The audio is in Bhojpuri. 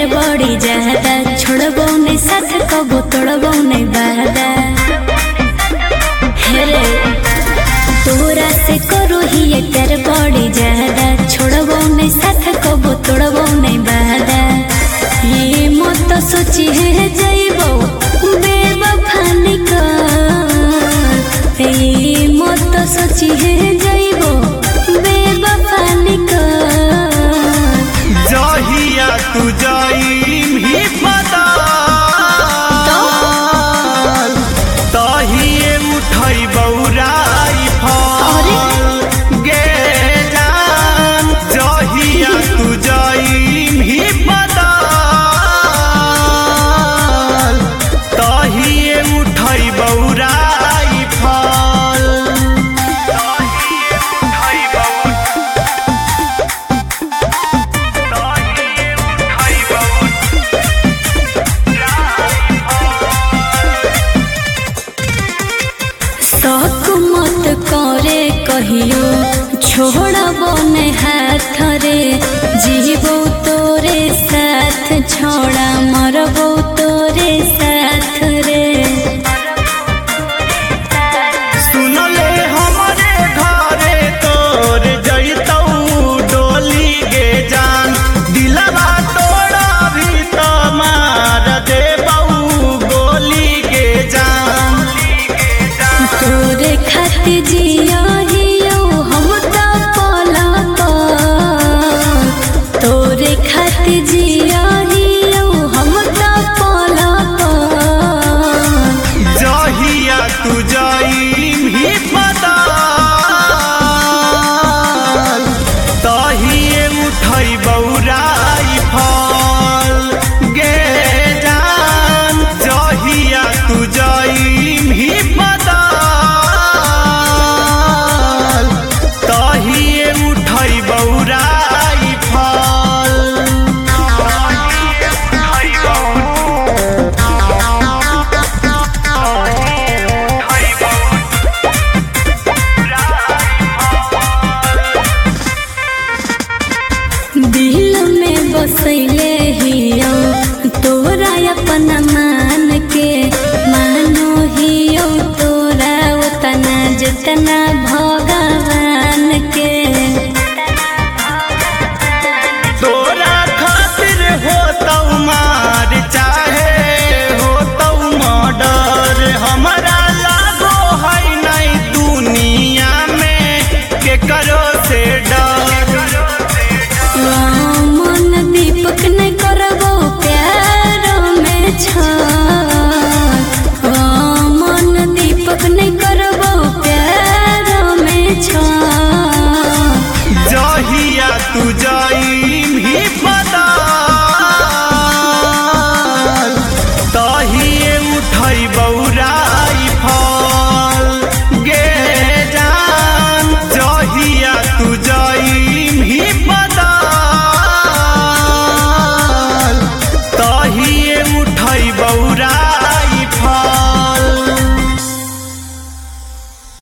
बड़ी ज्यादा छोड़बो नहीं साथ कबो तोड़बो नहीं वादा हेरे तोरा से करो ही ये प्यार बड़ी ज्यादा छोड़बो नहीं साथ कबो तोड़बो नहीं वादा ये मत सोची है जाइबो बेवफा निकल ये मत सोची है जाइबो बेवफा निकल जहिया तू जाइम ही पता तहिए उठै बौराई फल गे जान जहिया तू जाइम ही पता तहिए उठै बौराई फल शौक मत करे कहियो छोड़बो नहीं हाथ रे जीवो तोरे साथ छोड़ा मरबो